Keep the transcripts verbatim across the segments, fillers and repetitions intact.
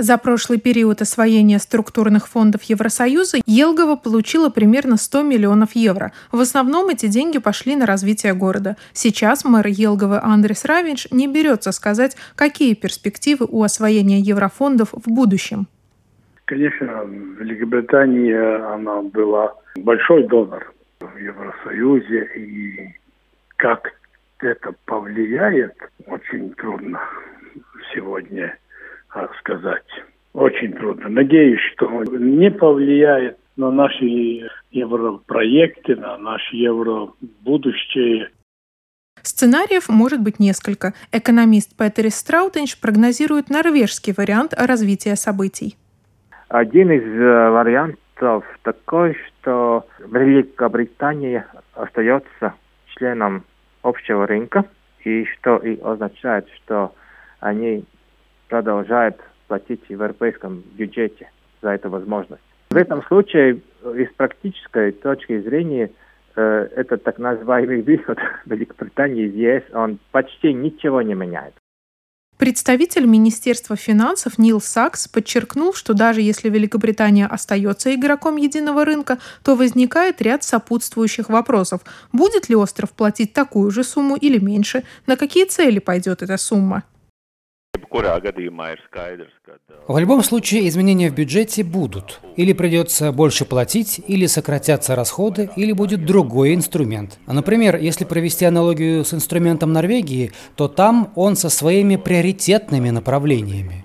За прошлый период освоения структурных фондов Евросоюза Елгова получила примерно сто миллионов евро. В основном эти деньги пошли на развитие города. Сейчас мэр Елговы Андрис Равинш не берется сказать, какие перспективы у освоения еврофондов в будущем. Конечно, Великобритания, она была большой донор в Евросоюзе, и как это повлияет, очень трудно сегодня сказать. Очень трудно. Надеюсь, что не повлияет на наши европроекты, на наше евробудущее. Сценариев может быть несколько. Экономист Петерис Страутенш прогнозирует норвежский вариант развития событий. Один из вариантов такой, что Великобритания остается членом общего рынка, и что и означает, что они продолжают платить в европейском бюджете за эту возможность. В этом случае, из практической точки зрения, э, этот так называемый выход Великобритании из ЕС, он почти ничего не меняет. Представитель Министерства финансов Нил Сакс подчеркнул, что даже если Великобритания остается игроком единого рынка, то возникает ряд сопутствующих вопросов. Будет ли остров платить такую же сумму или меньше? На какие цели пойдет эта сумма? В любом случае изменения в бюджете будут. Или придется больше платить, или сократятся расходы, или будет другой инструмент. Например, если провести аналогию с инструментом Норвегии, то там он со своими приоритетными направлениями.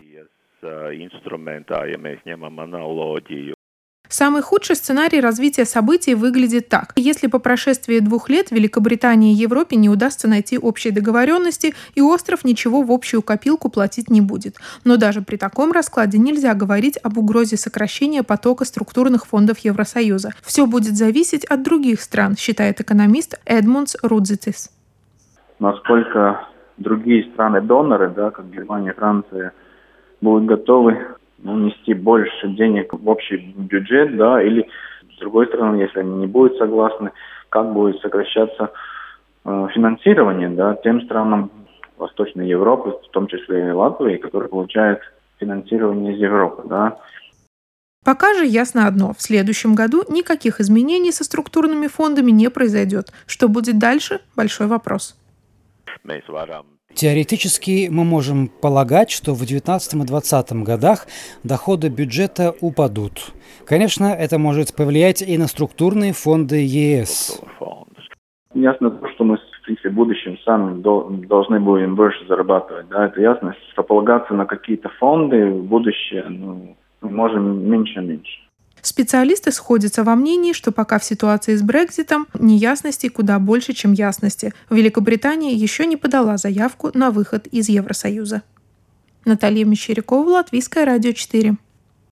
Самый худший сценарий развития событий выглядит так. Если по прошествии двух лет Великобритании и Европе не удастся найти общей договоренности, и остров ничего в общую копилку платить не будет. Но даже при таком раскладе нельзя говорить об угрозе сокращения потока структурных фондов Евросоюза. Все будет зависеть от других стран, считает экономист Эдмундс Рудзитис. Насколько другие страны-доноры, да, как Германия, Франция, будут готовы Ну, нести больше денег в общий бюджет, да, или с другой стороны, если они не будут согласны, как будет сокращаться э, финансирование, да, тем странам Восточной Европы, в том числе и Латвии, которые получают финансирование из Европы, да. Пока же ясно одно: в следующем году никаких изменений со структурными фондами не произойдет. Что будет дальше – большой вопрос. Теоретически мы можем полагать, что в девятнадцатом и двадцатом годах доходы бюджета упадут. Конечно, это может повлиять и на структурные фонды ЕС. Ясно то, что мы в принципе, в будущем сами должны будем больше зарабатывать. Да? Это ясно, что полагаться на какие-то фонды в будущее ну, мы можем меньше и меньше. Специалисты сходятся во мнении, что пока в ситуации с Брекситом неясностей куда больше, чем ясности. Великобритания еще не подала заявку на выход из Евросоюза. Наталья Мещерякова, Латвийское радио четыре.